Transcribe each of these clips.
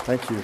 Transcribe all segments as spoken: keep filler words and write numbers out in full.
Thank you.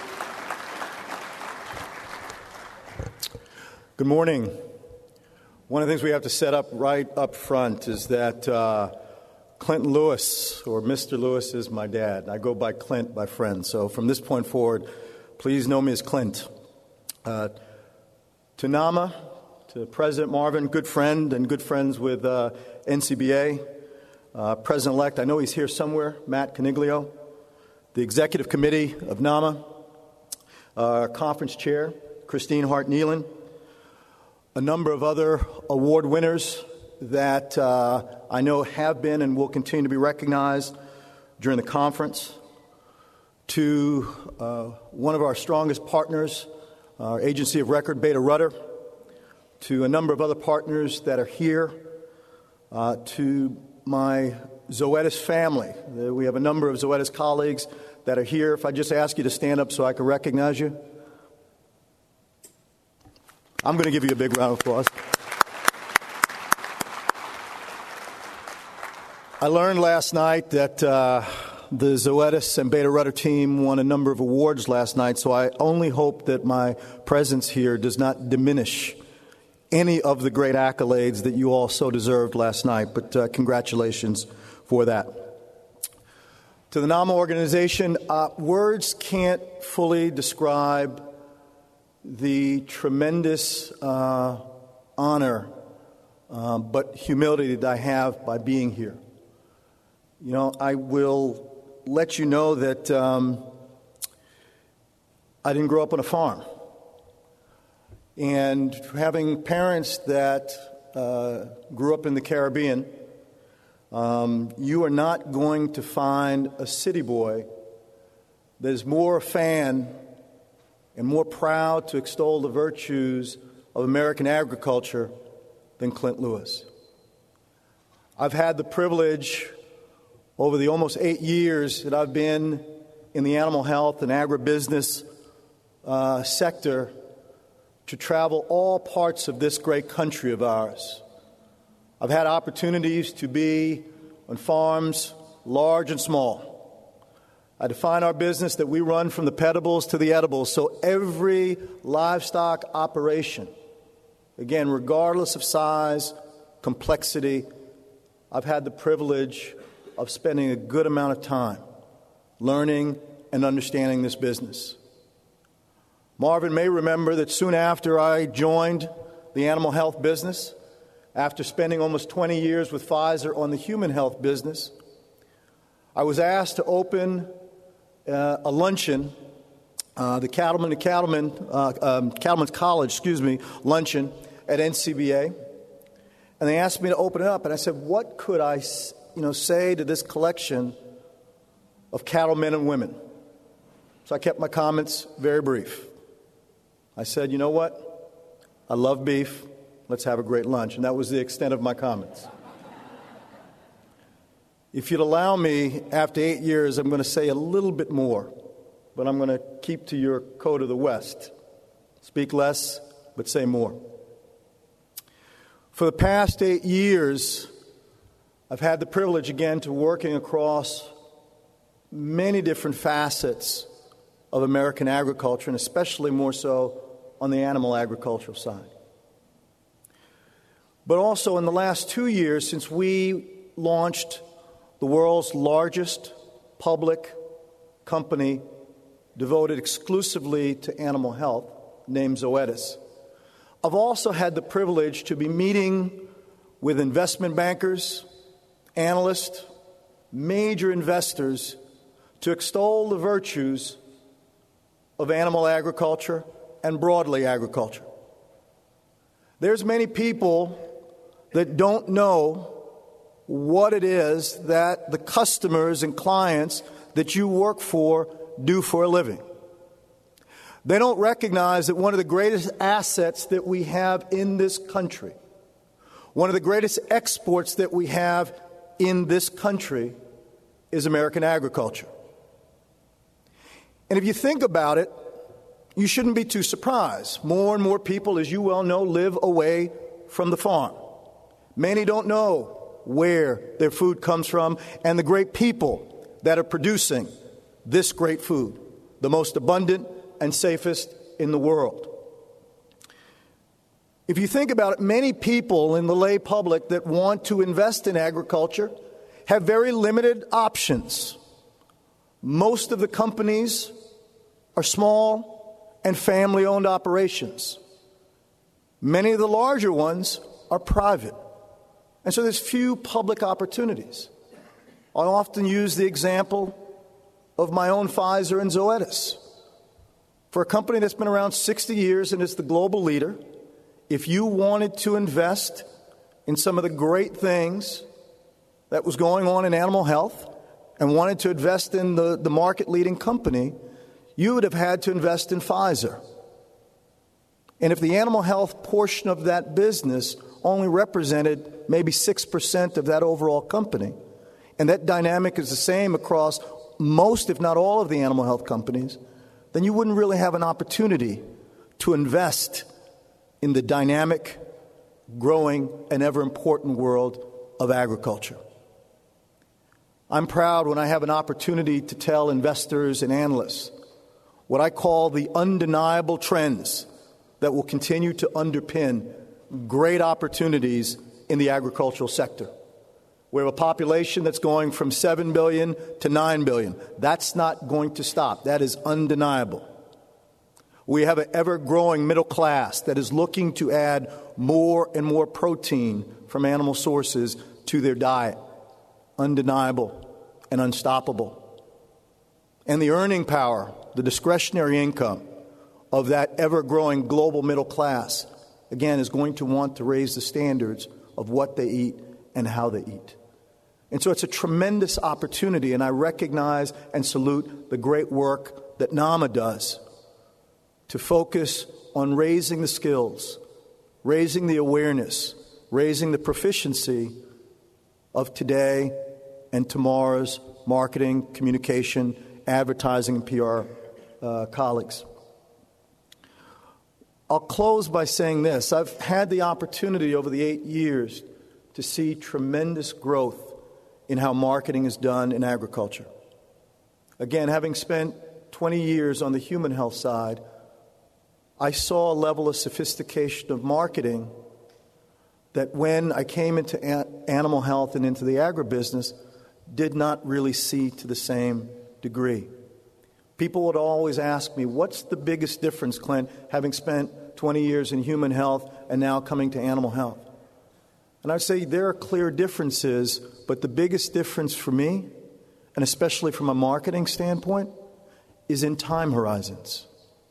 Good morning. One of the things we have to set up right up front is that uh, Clinton Lewis, or Mister Lewis, is my dad. I go by Clint by friends. So from this point forward, please know me as Clint. Uh, to NAMA, to President Marvin, good friend and good friends with uh, N C B A, uh, President-elect, I know he's here somewhere, Matt Coniglio, the Executive Committee of NAMA, our Conference Chair, Christine Hart-Nealon, a number of other award winners that uh, I know have been and will continue to be recognized during the conference, to uh, one of our strongest partners, our agency of record, Beta Rudder, to a number of other partners that are here, uh, to my Zoetis family. We have a number of Zoetis colleagues that are here. If I just ask you to stand up so I can recognize you. I'm going to give you a big round of applause. I learned last night that uh, the Zoetis and Beta Rudder team won a number of awards last night, so I only hope that my presence here does not diminish any of the great accolades that you all so deserved last night, but uh, congratulations for that. To the NAMA organization, uh, words can't fully describe the tremendous uh, honor uh, but humility that I have by being here. You know, I will let you know that um, I didn't grow up on a farm. And having parents that uh, grew up in the Caribbean, um, you are not going to find a city boy that is more a fan and more proud to extol the virtues of American agriculture than Clint Lewis. I've had the privilege over the almost eight years that I've been in the animal health and agribusiness uh, sector to travel all parts of this great country of ours. I've had opportunities to be on farms, large and small. I define our business that we run from the petables to the edibles, so every livestock operation, again, regardless of size, complexity, I've had the privilege of spending a good amount of time learning and understanding this business. Marvin may remember that soon after I joined the animal health business, after spending almost twenty years with Pfizer on the human health business, I was asked to open uh, a luncheon, uh, the Cattleman to Cattleman, uh, um, Cattleman's College, excuse me, luncheon at N C B A. And they asked me to open it up, and I said, what could I, you know, say to this collection of cattlemen and women? So I kept my comments very brief. I said, you know what? I love beef. Let's have a great lunch. And that was the extent of my comments. If you'd allow me, after eight years, I'm going to say a little bit more, but I'm going to keep to your code of the West. Speak less, but say more. For the past eight years, I've had the privilege, again, to working across many different facets of American agriculture, and especially more so on the animal agricultural side. But also in the last two years, since we launched the world's largest public company devoted exclusively to animal health, named Zoetis, I've also had the privilege to be meeting with investment bankers, analysts, major investors to extol the virtues of animal agriculture and broadly agriculture. There's many people that don't know what it is that the customers and clients that you work for do for a living. They don't recognize that one of the greatest assets that we have in this country, one of the greatest exports that we have in this country, is American agriculture. And if you think about it, you shouldn't be too surprised. More and more people, as you well know, live away from the farm. Many don't know where their food comes from and the great people that are producing this great food. the most abundant and safest in the world. If you think about it, many people in the lay public that want to invest in agriculture have very limited options. Most of the companies are small and family-owned operations. Many of the larger ones are private. And so there's few public opportunities. I often use the example of my own Pfizer and Zoetis. For a company that's been around sixty years and is the global leader, if you wanted to invest in some of the great things that was going on in animal health and wanted to invest in the, the market-leading company, you would have had to invest in Pfizer. And if the animal health portion of that business only represented maybe six percent of that overall company, and that dynamic is the same across most, if not all, of the animal health companies, then you wouldn't really have an opportunity to invest in the dynamic, growing, and ever-important world of agriculture. I'm proud when I have an opportunity to tell investors and analysts what I call the undeniable trends that will continue to underpin great opportunities in the agricultural sector. We have a population that's going from seven billion to nine billion. That's not going to stop. That is undeniable. We have an ever-growing middle class that is looking to add more and more protein from animal sources to their diet. Undeniable and unstoppable. And the earning power, the discretionary income of that ever-growing global middle class, again, is going to want to raise the standards of what they eat and how they eat. And so it's a tremendous opportunity, and I recognize and salute the great work that NAMA does to focus on raising the skills, raising the awareness, raising the proficiency of today and tomorrow's marketing, communication, advertising, and P R uh, colleagues. I'll close by saying this. I've had the opportunity over the eight years to see tremendous growth in how marketing is done in agriculture. Again, having spent twenty years on the human health side, I saw a level of sophistication of marketing that when I came into a- animal health and into the agribusiness, did not really see to the same degree. People would always ask me, what's the biggest difference, Clint, having spent twenty years in human health and now coming to animal health? And I'd say there are clear differences, but the biggest difference for me, and especially from a marketing standpoint, is in time horizons.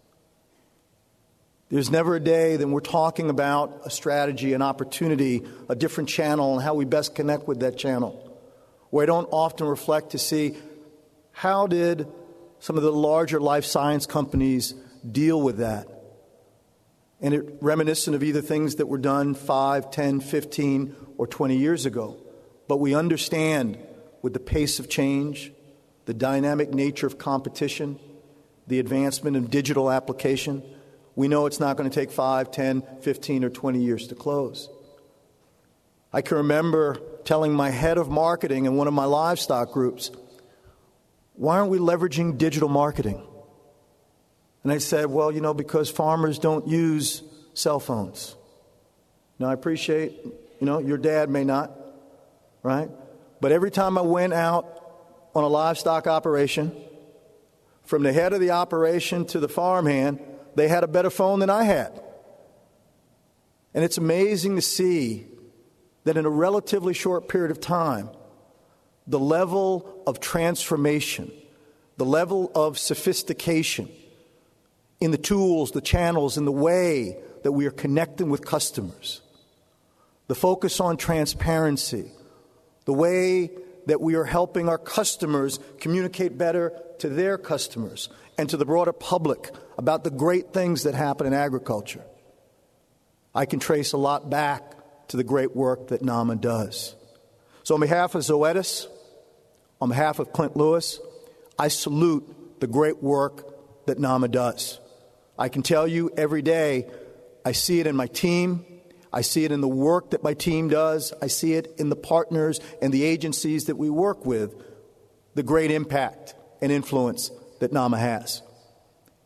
There's never a day that we're talking about a strategy, an opportunity, a different channel, and how we best connect with that channel, where I don't often reflect to see how did some of the larger life science companies deal with that. And it reminiscent of either things that were done five, ten, fifteen, or twenty years ago. But we understand with the pace of change, the dynamic nature of competition, the advancement of digital application, we know it's not going to take five, ten, fifteen, or twenty years to close. I can remember telling my head of marketing in one of my livestock groups, why aren't we leveraging digital marketing? And I said, well, you know, because farmers don't use cell phones. Now, I appreciate, you know, your dad may not, right? But every time I went out on a livestock operation, from the head of the operation to the farmhand, they had a better phone than I had. And it's amazing to see that in a relatively short period of time, the level of transformation, the level of sophistication in the tools, the channels, and the way that we are connecting with customers, the focus on transparency, the way that we are helping our customers communicate better to their customers and to the broader public about the great things that happen in agriculture. I can trace a lot back to the great work that NAMA does. So on behalf of Zoetis, on behalf of Clint Lewis, I salute the great work that NAMA does. I can tell you every day, I see it in my team. I see it in the work that my team does. I see it in the partners and the agencies that we work with, the great impact and influence that NAMA has.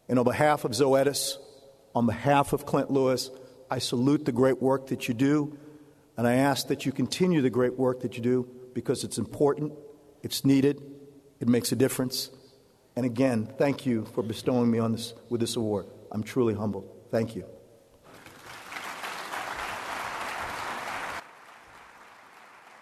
And on behalf of Zoetis, on behalf of Clint Lewis, I salute the great work that you do, and I ask that you continue the great work that you do because it's important, it's needed, it makes a difference. And again, thank you for bestowing me on this with this award. I'm truly humbled. Thank you.